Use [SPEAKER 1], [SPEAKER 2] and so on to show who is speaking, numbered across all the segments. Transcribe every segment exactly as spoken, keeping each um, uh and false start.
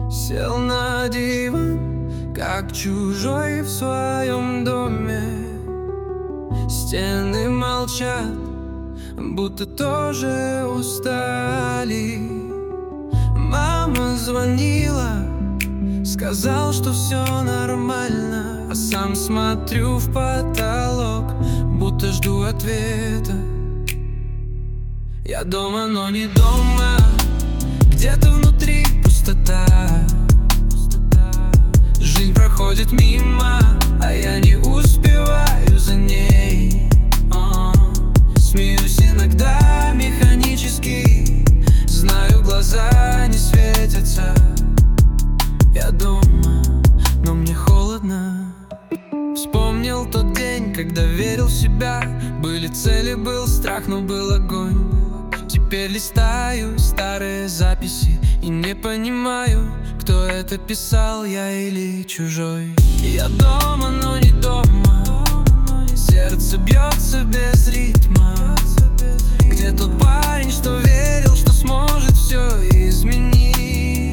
[SPEAKER 1] Сел на диван, как чужой в своем доме. Стены молчат, будто тоже устали. Мама звонила, сказал, что все нормально, а сам смотрю в потолок, будто жду ответа. Я дома, но не дома, где-то внутри пустота. Жизнь проходит мимо, а я не успеваю за ней. О, смеюсь иногда механически, знаю, глаза не светятся. Я дома, но мне холодно. Вспомнил тот день, когда верил в себя. Были цели, был страх, но был огонь. Теперь листаю старые записи и не понимаю, кто это писал, я или чужой. Я дома, но не дома, сердце бьется без ритма. Где тот парень, что верил, что сможет все изменить?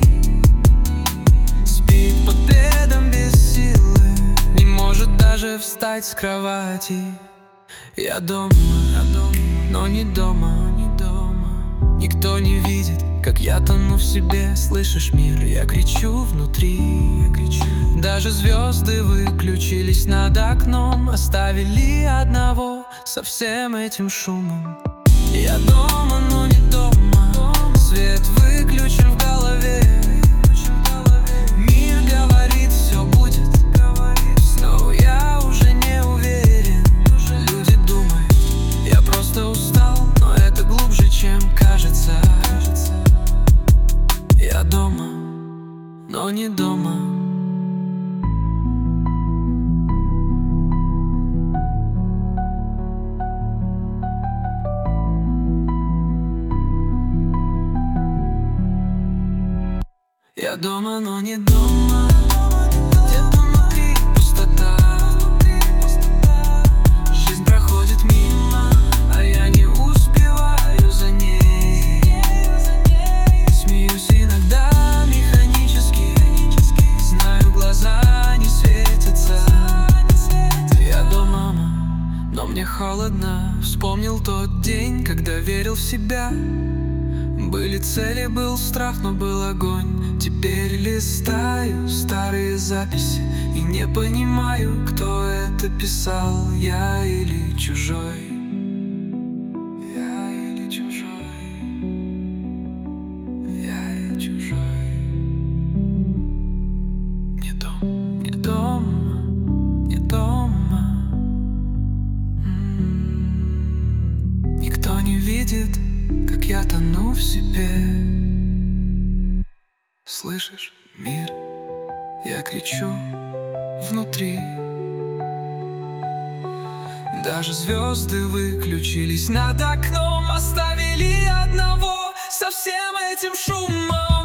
[SPEAKER 1] Спит под пледом без силы, не может даже встать с кровати. Я дома, но не дома. Никто не видит, как я тону в себе. Слышишь, мир, я кричу внутри, я кричу. Даже звезды выключились над окном, оставили одного со всем этим шумом. Я дома, но не дома, свет выключен в голове. Мир говорит, все будет, но я уже не уверен. Люди думают, я просто устал, но это глубже, чем кажется. Я дома, но не дома. Я дома, но не дома. Где-то внутри пустота. Жизнь проходит мимо, а я не успеваю за ней. Смеюсь иногда механически, знаю, глаза не светятся. Я дома, но мне холодно. Вспомнил тот день, когда верил в себя. Были цели, был страх, но был огонь. Теперь листаю старые записи и не понимаю, кто это писал, я или чужой. Я или чужой. Я или чужой. Не дома, не дома, не дома. М-м-м. Никто не видит, как я тону в себе. Слышишь, мир, я кричу внутри. Даже звезды выключились над окном, оставили одного со всем этим шумом.